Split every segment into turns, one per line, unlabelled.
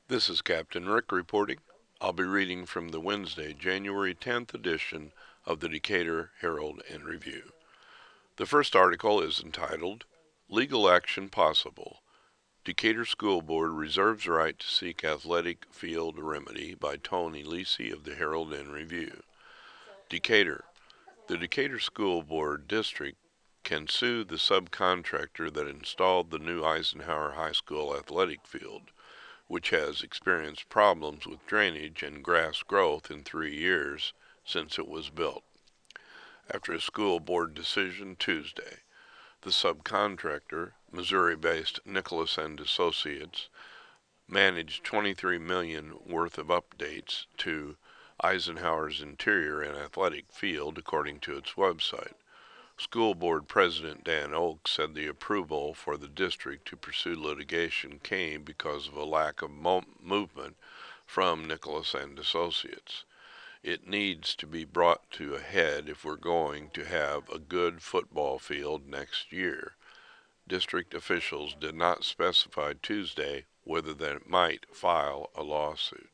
This is Captain Rick reporting. I'll be reading from the Wednesday, January 10th edition of the Decatur Herald and Review. The first article is entitled, Legal Action Possible. Decatur School Board reserves right to seek athletic field remedy by Tony Lisi of the Herald and Review. Decatur. The Decatur School Board District can sue the subcontractor that installed the new Eisenhower High School athletic field, which has experienced problems with drainage and grass growth in 3 years since it was built. After a school board decision Tuesday, the subcontractor, Missouri-based Nicholas and Associates, managed $23 million worth of updates to Eisenhower's interior and athletic field, according to its website. School Board President Dan Oakes said the approval for the district to pursue litigation came because of a lack of movement from Nicholas and Associates. It needs to be brought to a head if we're going to have a good football field next year. District officials did not specify Tuesday whether they might file a lawsuit.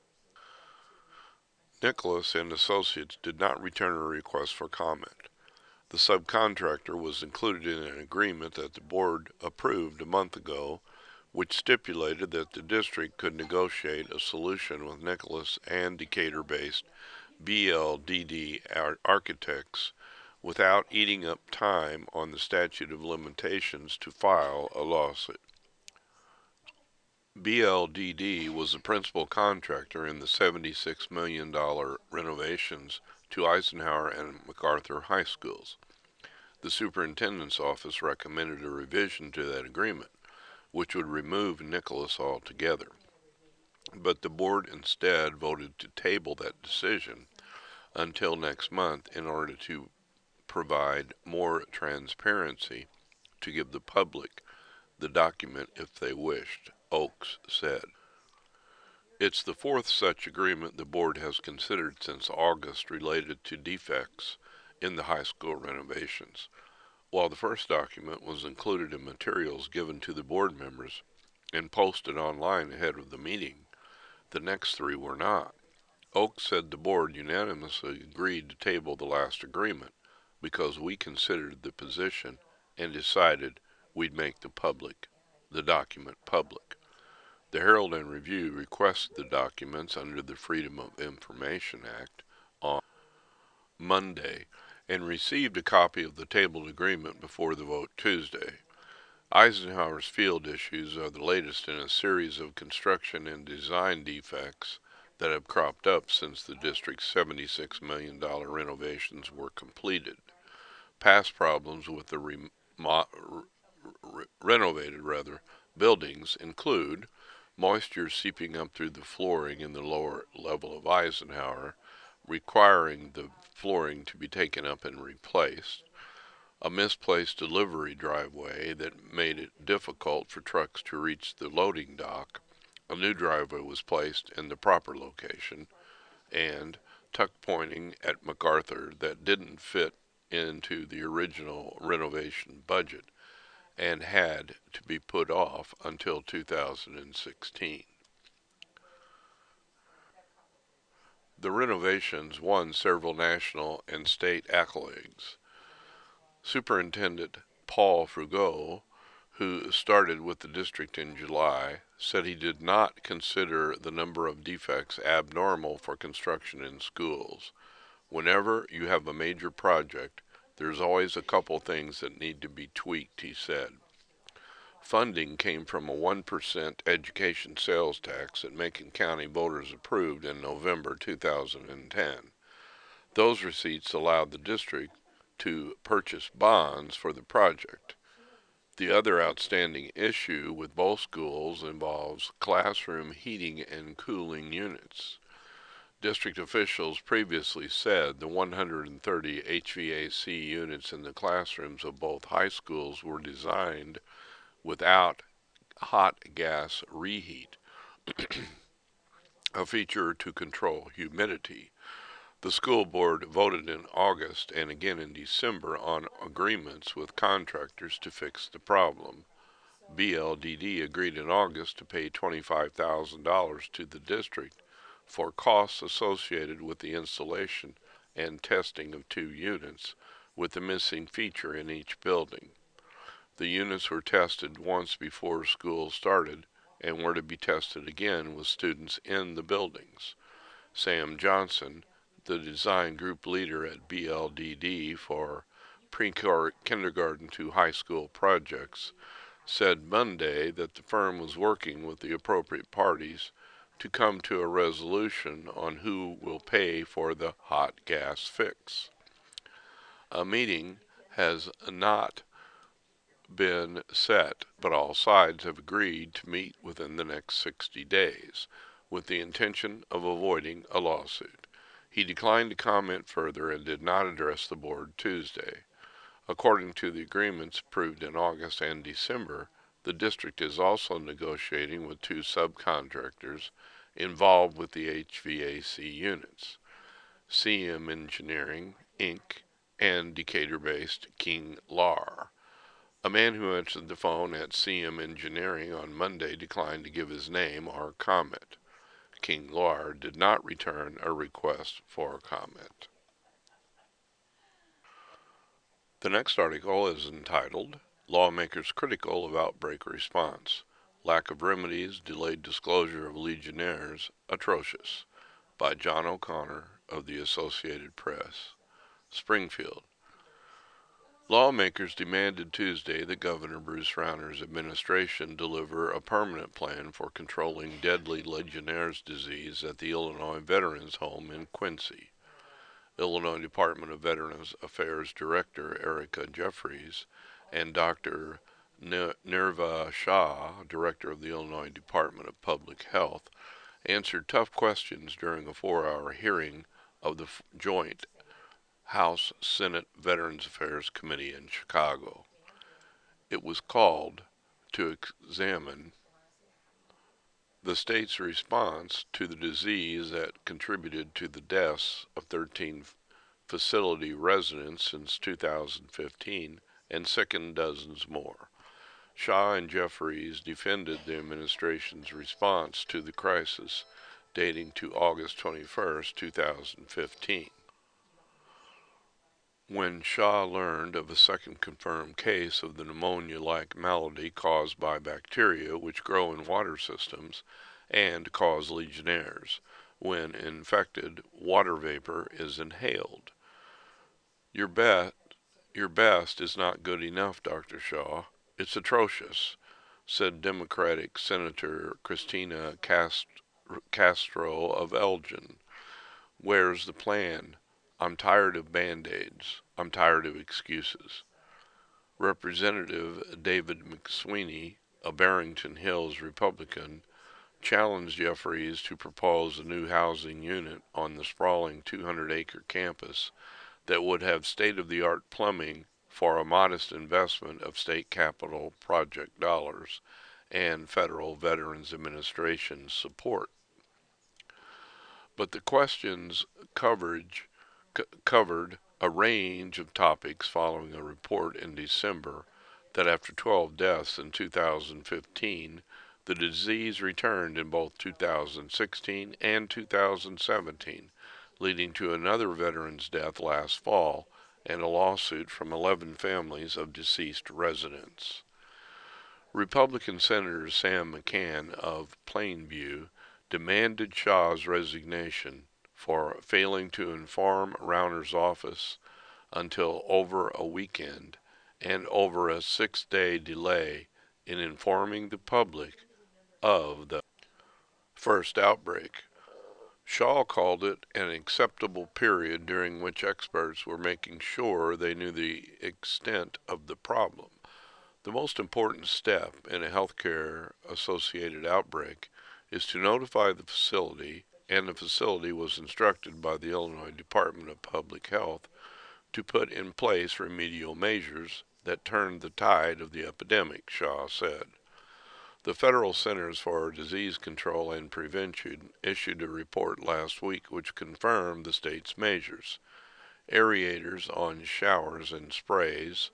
Nicholas and Associates did not return a request for comment. The subcontractor was included in an agreement that the board approved a month ago, which stipulated that the district could negotiate a solution with Nicholas and Decatur-based BLDD architects without eating up time on the statute of limitations to file a lawsuit. BLDD was the principal contractor in the $76 million renovations to Eisenhower and MacArthur high schools. The superintendent's office recommended a revision to that agreement, which would remove Nicholas altogether. But the board instead voted to table that decision until next month in order to provide more transparency to give the public the document if they wished, Oakes said. It's the fourth such agreement the board has considered since August related to defects in the high school renovations. While the first document was included in materials given to the board members and posted online ahead of the meeting, the next three were not. Oakes said the board unanimously agreed to table the last agreement because we considered the position and decided we'd make the document public. The Herald and Review requested the documents under the Freedom of Information Act on Monday and received a copy of the tabled agreement before the vote Tuesday. Eisenhower's field issues are the latest in a series of construction and design defects that have cropped up since the district's $76 million renovations were completed. Past problems with the renovated buildings include moisture seeping up through the flooring in the lower level of Eisenhower, requiring the flooring to be taken up and replaced, a misplaced delivery driveway that made it difficult for trucks to reach the loading dock. A new driveway was placed in the proper location, and tuck pointing at MacArthur that didn't fit into the original renovation budget and had to be put off until 2016. The renovations won several national and state accolades. Superintendent Paul Frugot, who started with the district in July, said he did not consider the number of defects abnormal for construction in schools. Whenever you have a major project, there's always a couple things that need to be tweaked, he said. Funding came from a 1% education sales tax that Macon County voters approved in November 2010. Those receipts allowed the district to purchase bonds for the project. The other outstanding issue with both schools involves classroom heating and cooling units. District officials previously said the 130 HVAC units in the classrooms of both high schools were designed without hot gas reheat, a feature to control humidity. The school board voted in August and again in December on agreements with contractors to fix the problem, BLDD agreed in August to pay $25,000 to the district for costs associated with the installation and testing of 2 units, with a missing feature in each building. The units were tested once before school started and were to be tested again with students in the buildings. Sam Johnson, the design group leader at BLDD for pre-kindergarten to high school projects, said Monday that the firm was working with the appropriate parties to come to a resolution on who will pay for the hot gas fix. A meeting has not been set, but all sides have agreed to meet within the next 60 days, with the intention of avoiding a lawsuit. He declined to comment further and did not address the board Tuesday. According to the agreements approved in August and December, the district is also negotiating with 2 subcontractors involved with the HVAC units, CM Engineering, Inc., and Decatur-based King Lar. A man who answered the phone at CM Engineering on Monday declined to give his name or comment. King Lar did not return a request for comment. The next article is entitled, Lawmakers Critical of Outbreak Response. Lack of Remedies, Delayed Disclosure of Legionnaires, Atrocious, by John O'Connor of the Associated Press. Springfield. Lawmakers demanded Tuesday that Governor Bruce Rauner's administration deliver a permanent plan for controlling deadly Legionnaire's disease at the Illinois Veterans Home in Quincy. Illinois Department of Veterans Affairs Director Erica Jeffries and Dr. Nirva Shah, Director of the Illinois Department of Public Health, answered tough questions during a 4-hour hearing of the joint House-Senate Veterans Affairs Committee in Chicago. It was called to examine the state's response to the disease that contributed to the deaths of 13 facility residents since 2015 and sickened dozens more. Shaw and Jeffries defended the administration's response to the crisis dating to August 21, 2015. When Shaw learned of a second confirmed case of the pneumonia-like malady caused by bacteria which grow in water systems and cause legionnaires, when infected, water vapor is inhaled. Your best is not good enough, Dr. Shaw. It's atrocious, said Democratic Senator Christina Castro of Elgin. Where's the plan? I'm tired of Band-Aids. I'm tired of excuses. Representative David McSweeney, a Barrington Hills Republican, challenged Jeffries to propose a new housing unit on the sprawling 200-acre campus that would have state-of-the-art plumbing for a modest investment of state capital project dollars and federal Veterans Administration support. But the questions covered a range of topics following a report in December that after 12 deaths in 2015, the disease returned in both 2016 and 2017, leading to another veteran's death last fall and a lawsuit from 11 families of deceased residents. Republican Senator Sam McCann of Plainview demanded Shaw's resignation for failing to inform Rauner's office until over a weekend and over a 6-day delay in informing the public of the first outbreak. Shaw called it an acceptable period during which experts were making sure they knew the extent of the problem. The most important step in a healthcare-associated outbreak is to notify the facility, and the facility was instructed by the Illinois Department of Public Health to put in place remedial measures that turned the tide of the epidemic, Shaw said. The Federal Centers for Disease Control and Prevention issued a report last week which confirmed the state's measures. Aerators on showers and sprays,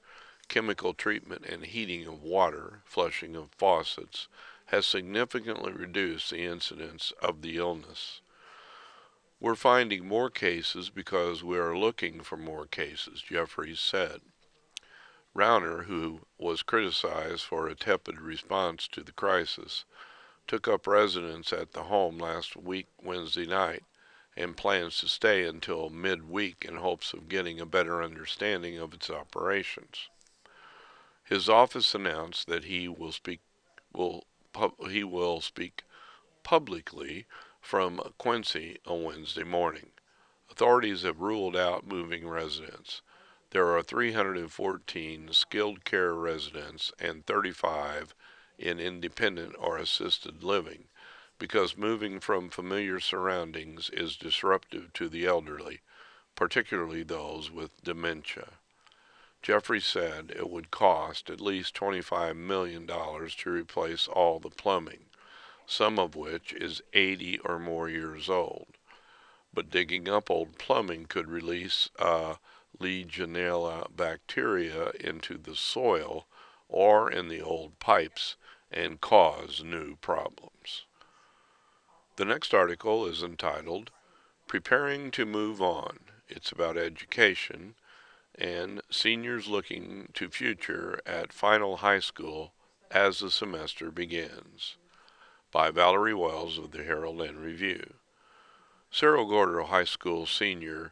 chemical treatment and heating of water, flushing of faucets, has significantly reduced the incidence of the illness. We're finding more cases because we are looking for more cases, Jeffries said. Rauner, who was criticized for a tepid response to the crisis, took up residence at the home last week Wednesday night and plans to stay until midweek in hopes of getting a better understanding of its operations. His office announced that will he will speak publicly from Quincy on Wednesday morning. Authorities have ruled out moving residents. There are 314 skilled care residents and 35 in independent or assisted living because moving from familiar surroundings is disruptive to the elderly, particularly those with dementia. Jeffrey said it would cost at least $25 million to replace all the plumbing, some of which is 80 or more years old. But digging up old plumbing could release Legionella bacteria into the soil or in the old pipes and cause new problems. The next article is entitled Preparing to Move On. It's about education and seniors looking to future at final high school as the semester begins, by Valerie Wells of the Herald and Review. Cerro Gordo High School senior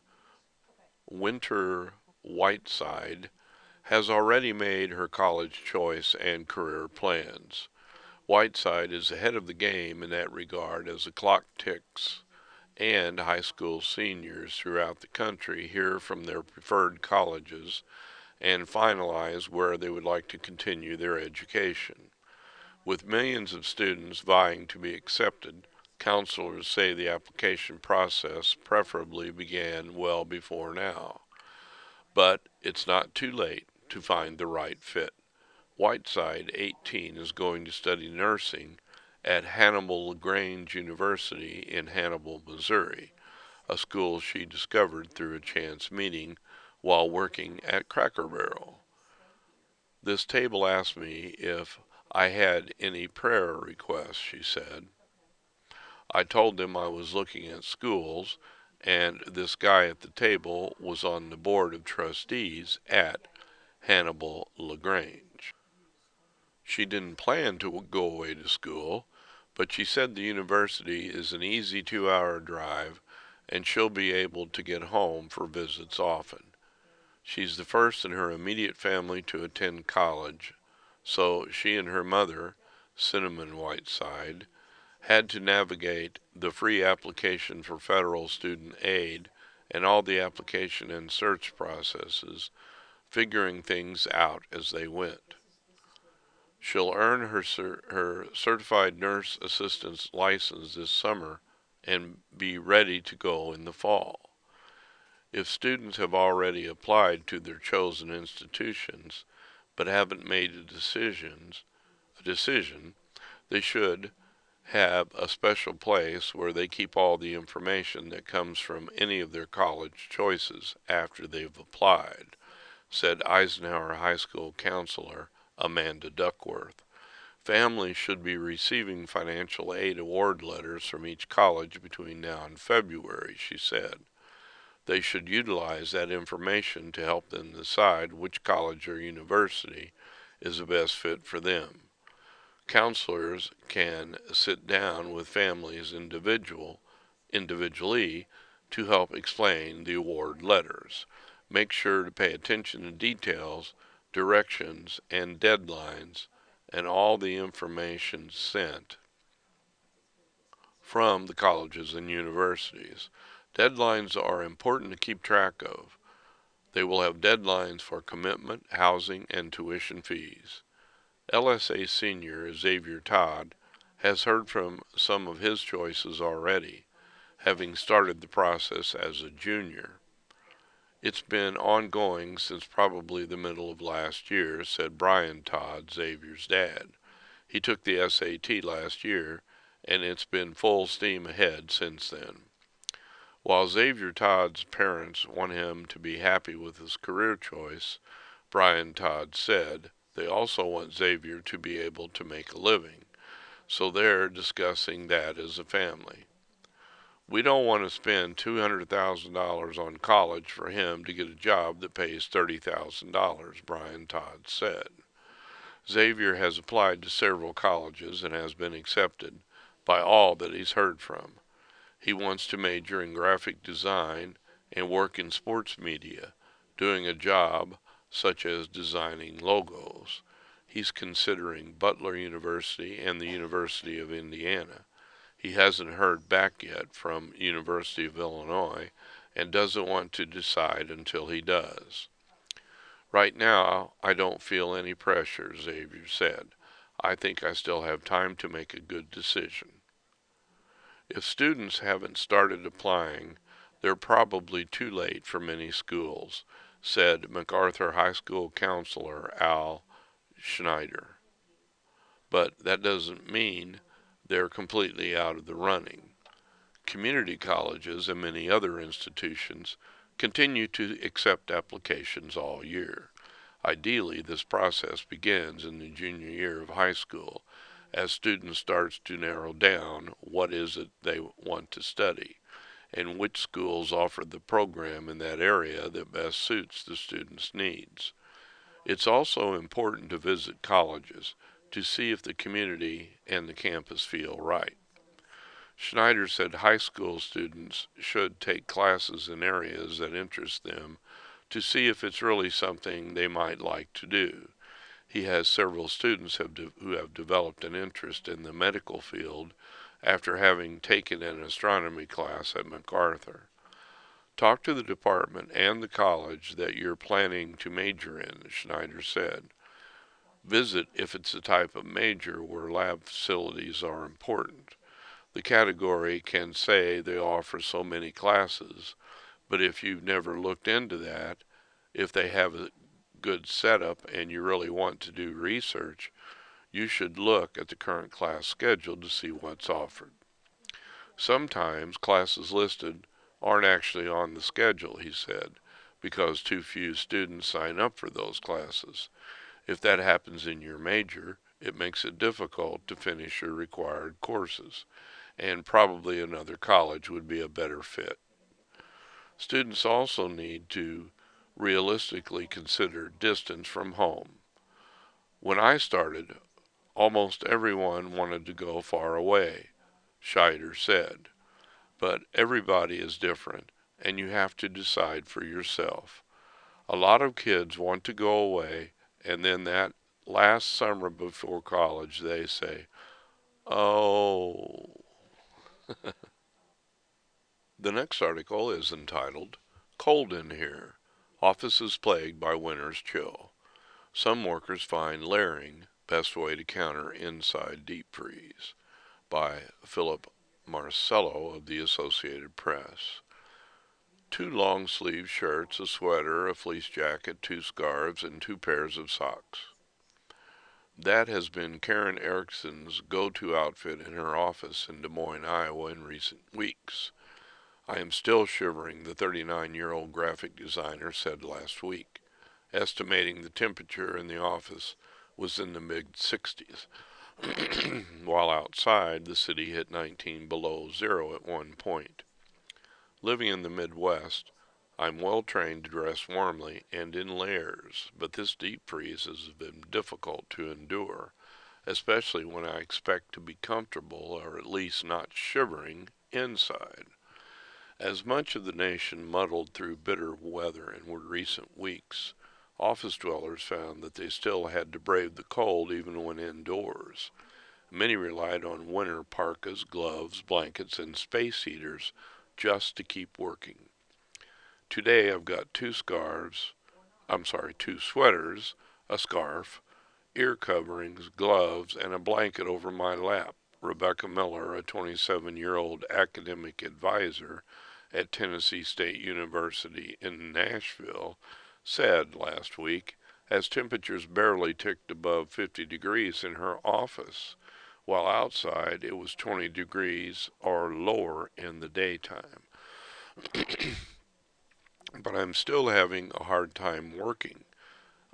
Winter Whiteside has already made her college choice and career plans. Whiteside is ahead of the game in that regard as the clock ticks and high school seniors throughout the country hear from their preferred colleges and finalize where they would like to continue their education. With millions of students vying to be accepted, counselors say the application process preferably began well before now. But it's not too late to find the right fit. Whiteside, 18, is going to study nursing at Hannibal LaGrange University in Hannibal, Missouri, a school she discovered through a chance meeting while working at Cracker Barrel. This table asked me if I had any prayer requests, she said. I told them I was looking at schools, and this guy at the table was on the board of trustees at Hannibal LaGrange. She didn't plan to go away to school, but she said the university is an easy 2-hour drive and she'll be able to get home for visits often. She's the first in her immediate family to attend college, so she and her mother, Cinnamon Whiteside, had to navigate the free application for federal student aid and all the application and search processes, figuring things out as they went. She'll earn her certified nurse assistant's license this summer and be ready to go in the fall. If students have already applied to their chosen institutions but haven't made a decision, they should have a special place where they keep all the information that comes from any of their college choices after they've applied, said Eisenhower High School counselor Amanda Duckworth. Families should be receiving financial aid award letters from each college between now and February, she said. They should utilize that information to help them decide which college or university is the best fit for them. Counselors can sit down with families individually to help explain the award letters. Make sure to pay attention to details, directions, and deadlines, and all the information sent from the colleges and universities. Deadlines are important to keep track of. They will have deadlines for commitment, housing, and tuition fees. LSA senior Xavier Todd has heard from some of his choices already, having started the process as a junior. It's been ongoing since probably the middle of last year, said Brian Todd, Xavier's dad. He took the SAT last year, and it's been full steam ahead since then. While Xavier Todd's parents want him to be happy with his career choice, Brian Todd said. They also want Xavier to be able to make a living, so they're discussing that as a family. We don't want to spend $200,000 on college for him to get a job that pays $30,000, Brian Todd said. Xavier has applied to several colleges and has been accepted by all that he's heard from. He wants to major in graphic design and work in sports media, doing a job such as designing logos. He's considering Butler University and the University of Indiana. He hasn't heard back yet from University of Illinois and doesn't want to decide until he does. Right now, I don't feel any pressure, Xavier said. I think I still have time to make a good decision. If students haven't started applying, they're probably too late for many schools, said MacArthur High School counselor Al Schneider. But that doesn't mean they're completely out of the running. Community colleges and many other institutions continue to accept applications all year. Ideally, this process begins in the junior year of high school as students start to narrow down what is it they want to study and which schools offer the program in that area that best suits the student's needs. It's also important to visit colleges to see if the community and the campus feel right. Schneider said high school students should take classes in areas that interest them to see if it's really something they might like to do. He has several students who have developed an interest in the medical field after having taken an astronomy class at MacArthur. Talk to the department and the college that you're planning to major in, Schneider said. Visit if it's a type of major where lab facilities are important. The category can say they offer so many classes, but if you've never looked into that, if they have a good setup and you really want to do research, you should look at the current class schedule to see what's offered. Sometimes classes listed aren't actually on the schedule, he said, because too few students sign up for those classes. If that happens in your major, it makes it difficult to finish your required courses, and probably another college would be a better fit. Students also need to realistically consider distance from home. When I started, almost everyone wanted to go far away, Scheider said. But everybody is different, and you have to decide for yourself. A lot of kids want to go away, and then that last summer before college, they say, oh. The next article is entitled, Cold in Here. Offices Plagued by Winter's Chill. Some workers find layering best way to counter inside deep freeze, by Philip Marcello of the Associated Press. 2 long-sleeve shirts, a sweater, a fleece jacket, 2 scarves, and 2 pairs of socks. That has been Karen Erickson's go-to outfit in her office in Des Moines, Iowa in recent weeks. I am still shivering, the 39-year-old graphic designer said last week, estimating the temperature in the office was in the mid-60s, while outside the city hit 19 below zero at one point. Living in the Midwest, I'm well trained to dress warmly and in layers, but this deep freeze has been difficult to endure, especially when I expect to be comfortable or at least not shivering inside. As much of the nation muddled through bitter weather in recent weeks, office dwellers found that they still had to brave the cold even when indoors. Many relied on winter parkas, gloves, blankets, and space heaters just to keep working. Today I've got 2 sweaters, a scarf, ear coverings, gloves, and a blanket over my lap, Rebecca Miller, a 27-year-old academic advisor at Tennessee State University in Nashville, said last week, as temperatures barely ticked above 50 degrees in her office, while outside it was 20 degrees or lower in the daytime. But I'm still having a hard time working.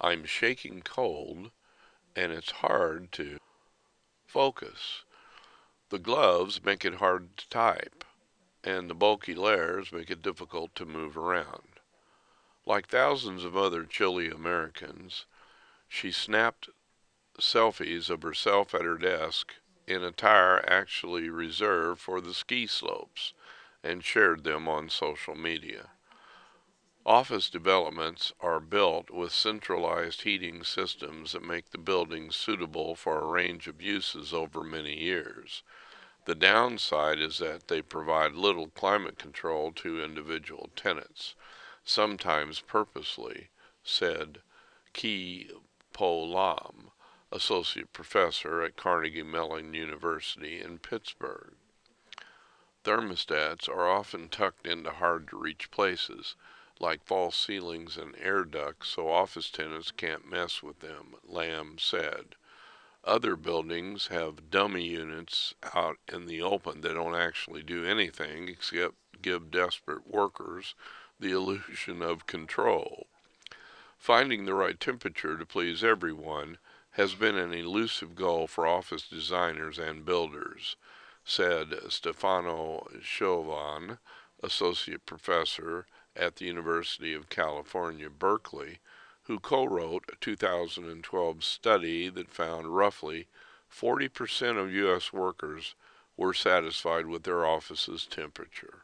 I'm shaking cold, and it's hard to focus. The gloves make it hard to type, and the bulky layers make it difficult to move around. Like thousands of other Chile Americans, she snapped selfies of herself at her desk in attire actually reserved for the ski slopes and shared them on social media. Office developments are built with centralized heating systems that make the buildings suitable for a range of uses over many years. The downside is that they provide little climate control to individual tenants, sometimes purposely, said Ki Po Lam, associate professor at Carnegie Mellon University in Pittsburgh. Thermostats are often tucked into hard-to-reach places, like false ceilings and air ducts, so office tenants can't mess with them, Lam said. Other buildings have dummy units out in the open that don't actually do anything except give desperate workers the illusion of control. Finding the right temperature to please everyone has been an elusive goal for office designers and builders, said Stefano Chauvin, associate professor at the University of California, Berkeley, who co-wrote a 2012 study that found roughly 40% of U.S. workers were satisfied with their office's temperature.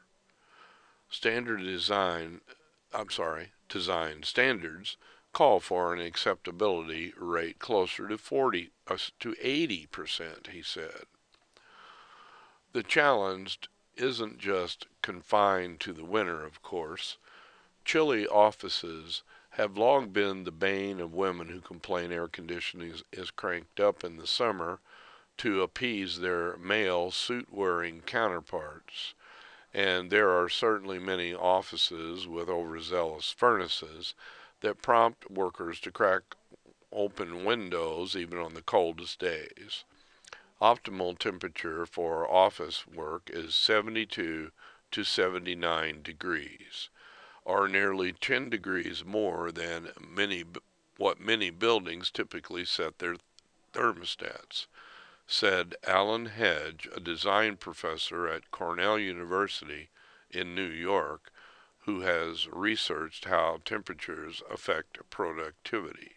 Design standards call for an acceptability rate closer to 80%, he said. The challenge isn't just confined to the winter, of course. Chile offices have long been the bane of women who complain air conditioning is cranked up in the summer to appease their male suit-wearing counterparts. And there are certainly many offices with overzealous furnaces that prompt workers to crack open windows even on the coldest days. Optimal temperature for office work is 72 to 79 degrees, or nearly 10 degrees more than what many buildings typically set their thermostats, said Alan Hedge, a design professor at Cornell University in New York, who has researched how temperatures affect productivity.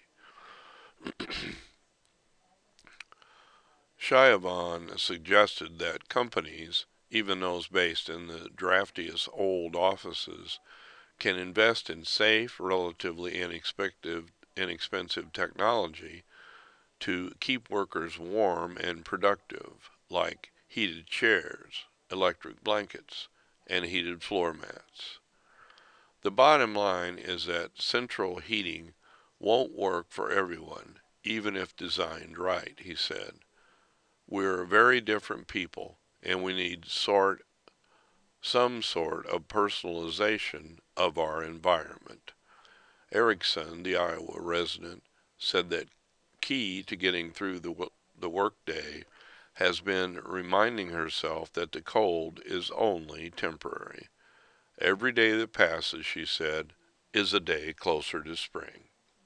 Chauvin suggested that companies, even those based in the draftiest old offices, can invest in safe, relatively inexpensive technology to keep workers warm and productive, like heated chairs, electric blankets, and heated floor mats. The bottom line is that central heating won't work for everyone, even if designed right, he said. We're very different people, and we need some sort of personalization of our environment. Erickson, the Iowa resident, said that key to getting through the workday has been reminding herself that the cold is only temporary. Every day that passes, she said, is a day closer to spring.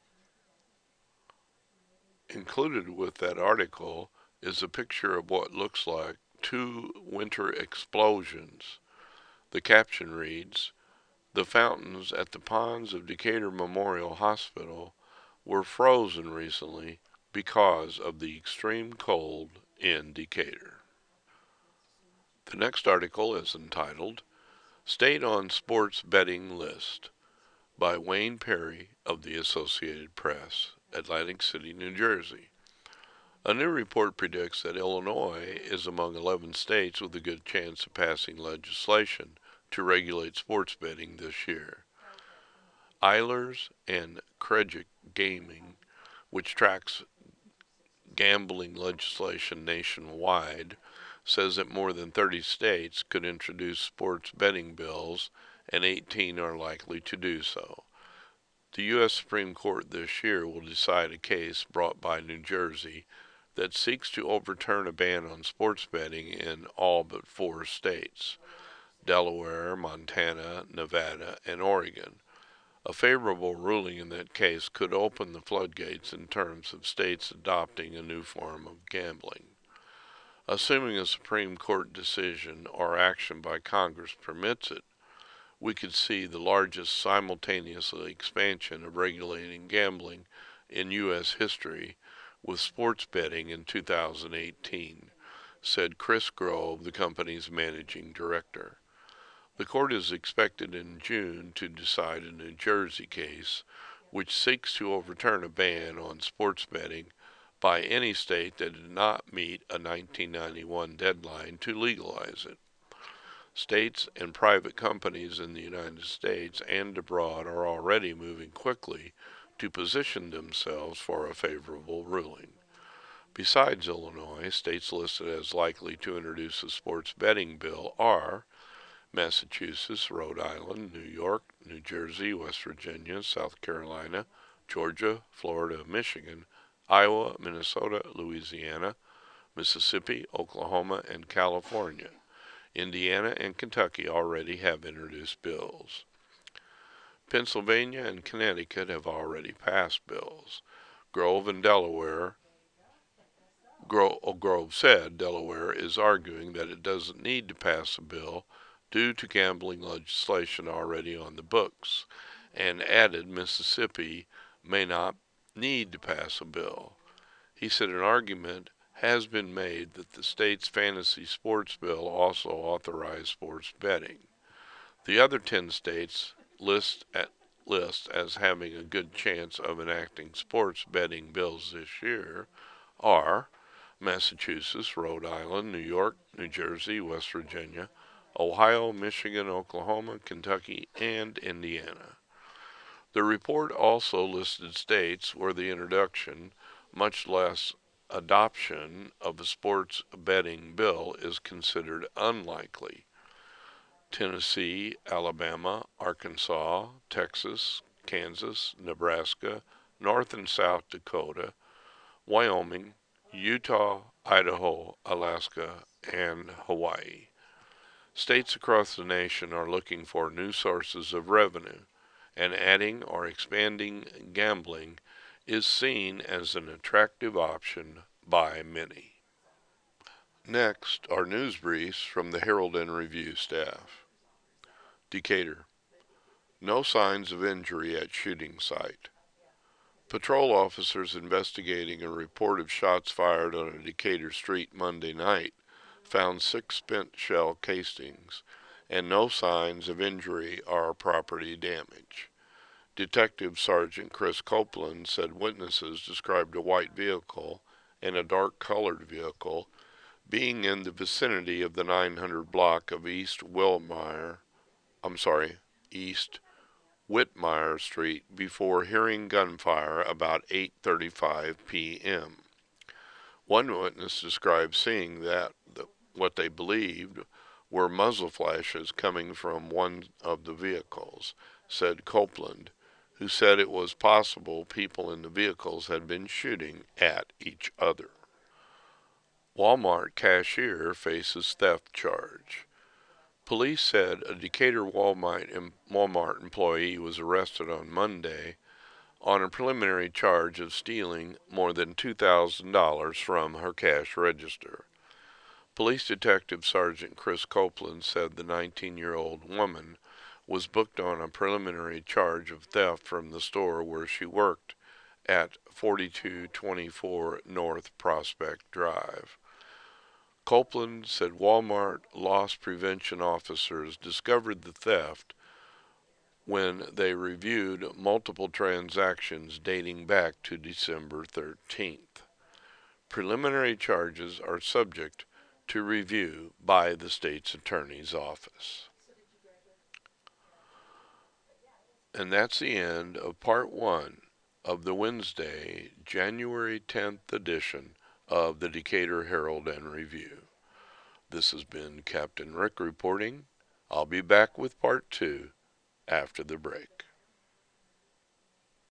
Included with that article is a picture of what looks like two winter explosions. The caption reads, "The fountains at the ponds of Decatur Memorial Hospital were frozen recently because of the extreme cold in Decatur." The next article is entitled, "State on Sports Betting List" by Wayne Perry of the Associated Press, Atlantic City, New Jersey. A new report predicts that Illinois is among 11 states with a good chance of passing legislation to regulate sports betting this year. Eilers and Krejcik Gaming, which tracks gambling legislation nationwide, says that more than 30 states could introduce sports betting bills, and 18 are likely to do so. The U.S. Supreme Court this year will decide a case brought by New Jersey that seeks to overturn a ban on sports betting in all but 4 states, Delaware, Montana, Nevada, and Oregon. A favorable ruling in that case could open the floodgates in terms of states adopting a new form of gambling. Assuming a Supreme Court decision or action by Congress permits it, we could see the largest simultaneous expansion of regulating gambling in U.S. history with sports betting in 2018, said Chris Grove, the company's managing director. The court is expected in June to decide a New Jersey case which seeks to overturn a ban on sports betting by any state that did not meet a 1991 deadline to legalize it. States and private companies in the United States and abroad are already moving quickly to position themselves for a favorable ruling. Besides Illinois, states listed as likely to introduce a sports betting bill are Massachusetts, Rhode Island, New York, New Jersey, West Virginia, South Carolina, Georgia, Florida, Michigan, Iowa, Minnesota, Louisiana, Mississippi, Oklahoma, and California. Indiana and Kentucky already have introduced bills. Pennsylvania and Connecticut have already passed bills. Grove said Delaware is arguing that it doesn't need to pass a bill due to gambling legislation already on the books, and added Mississippi may not need to pass a bill. He said an argument has been made that the state's fantasy sports bill also authorized sports betting. The other 10 states list as having a good chance of enacting sports betting bills this year are Massachusetts, Rhode Island, New York, New Jersey, West Virginia, Ohio, Michigan, Oklahoma, Kentucky, and Indiana. The report also listed states where the introduction, much less adoption, of a sports betting bill is considered unlikely. Tennessee, Alabama, Arkansas, Texas, Kansas, Nebraska, North and South Dakota, Wyoming, Utah, Idaho, Alaska, and Hawaii. States across the nation are looking for new sources of revenue, and adding or expanding gambling is seen as an attractive option by many. Next are news briefs from the Herald and Review staff. Decatur. No signs of injury at shooting site. Patrol officers investigating a report of shots fired on a Decatur street Monday night found 6 spent shell casings and no signs of injury or property damage. Detective Sergeant Chris Copeland said witnesses described a white vehicle and a dark-colored vehicle being in the vicinity of the 900 block of East Whitmire Street before hearing gunfire about 8:35 p.m. One witness described seeing what they believed were muzzle flashes coming from one of the vehicles, said Copeland, who said it was possible people in the vehicles had been shooting at each other. Walmart cashier faces theft charge. Police said a Decatur Walmart employee was arrested on Monday on a preliminary charge of stealing more than $2,000 from her cash register. Police Detective Sergeant Chris Copeland said the 19-year-old woman was booked on a preliminary charge of theft from the store where she worked at 4224 North Prospect Drive. Copeland said Walmart loss prevention officers discovered the theft when they reviewed multiple transactions dating back to December 13th. Preliminary charges are subject to review by the state's attorney's office. And that's the end of part 1 of the Wednesday, January 10th edition of the Decatur Herald and Review. This has been Captain Rick reporting. I'll be back with part 2 after the break.